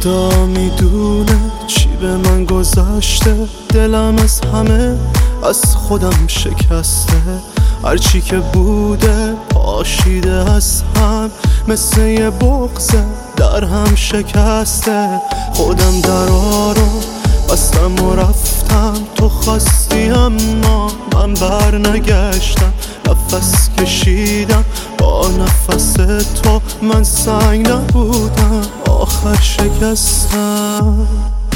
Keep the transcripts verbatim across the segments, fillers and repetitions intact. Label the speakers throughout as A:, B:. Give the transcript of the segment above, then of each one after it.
A: خدا میدونه چی به من گذشته، دلم از همه از خودم شکسته. هرچی که بوده پاشیده از هم، مثل یه بغضه در هم شکسته. خودم درا رو بستم و رفتم، تو خواستی اما من بر نگشتم. نفس کشیدم با نفس تو، من سنگ نبودم آخر شکستم.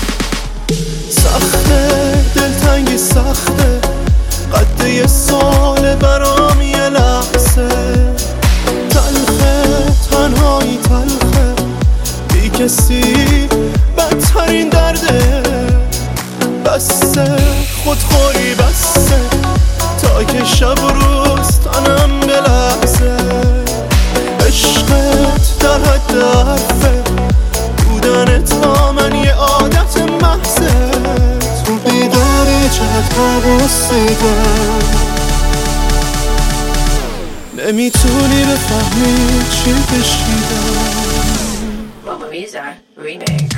A: سخته دلتنگی سخته، قد یه سال برام یه لحظه. تلخه تنهایی تلخه، بی کسی بدترین درده. بسته خودخوری بسته، تا که شب و روز تنم بلرزه. عشقت در حد حرفه، بودنت با من یه عادت محضه. تو بیداری چقدر حواسیدم، نمیتونی بفهمی چی کشیدم.
B: Mamma Mia remix.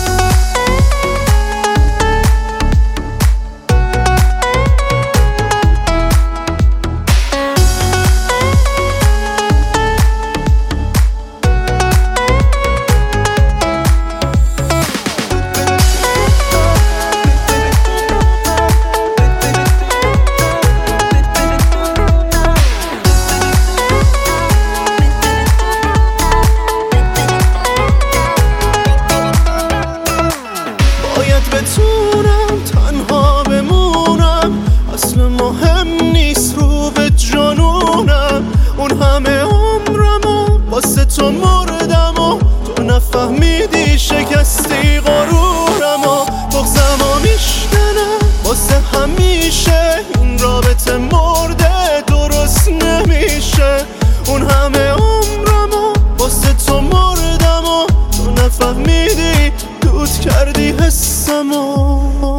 A: بتونم تنها بمونم، اصل مهم نیست رو به جانونم. اون همه عمرم و واسه تو مردم و تو نفهمیدی شکستی غرورم و بغضم و میشکنم واسه همیشه. این رابطه مرده درست نمیشه. اون همه عمرم و واسه تو مردم و تو نفهمیدی، دود کردی حسمو.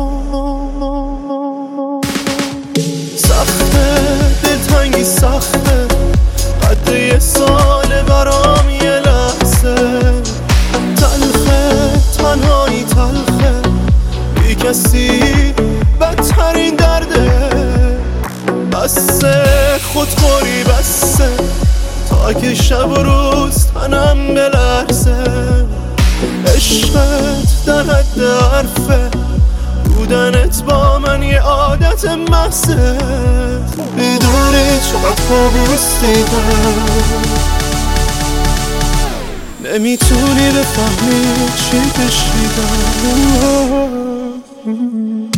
A: سخته دلتنگی سخته، قد یه سال برام یه لحظه. تلخه تنهایی تلخه، بی کسی بدترین درده. بسته خودخوری بسته، تا که شب و روز تنم بلرزه. عشقت در حد حرفه، بودنت با من یه عادت محضه. بیداری چقدر کابوس دیدم، نمیتونی بفهمی چی کشیدم.